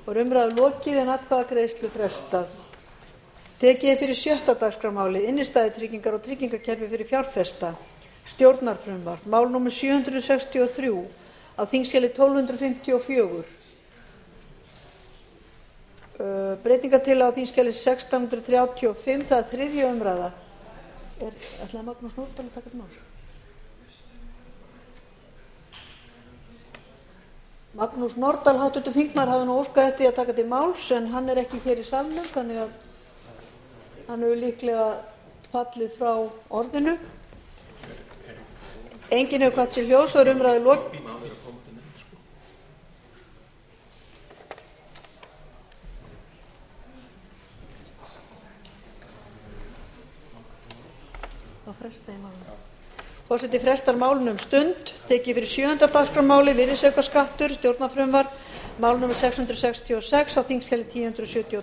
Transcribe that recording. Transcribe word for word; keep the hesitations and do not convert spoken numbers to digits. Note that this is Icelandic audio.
og er umræðu lokið en atkvæðagreiðslu frestað. Tekið er fyrir sjötta dagskrármálið innstæðutryggingar og tryggingakerfi fyrir fjárfesta, stjórnarfrumvarp, mál númer sjö hundruð sextíu og þrjú á þingskjali tólf hundruð fimmtíu og fjögur. Uh, breytingartillaga á þingskjali sextán hundruð þrjátíu og fimm, það er þriðja umræða. Er, ætlaði Magnús Norðdahl að taka til máls? Magnús Norðdahl, háttvirtur þingmaður, hafði nú óskað eftir að taka til máls en hann er ekki hér í salnum, þannig að hann hefur líklega fallið frá orðinu. Enginn hefur kvatt sér hljóðs og er umræðu lokið. Forseti frestar málinu um stund. Tekið fyrir sjöunda dagskrármáli virðisaukaskattur, stjórnarfrumvarp, mál númer sex hundruð sextíu og sex á þingskjali tíu hundruð sjötíu og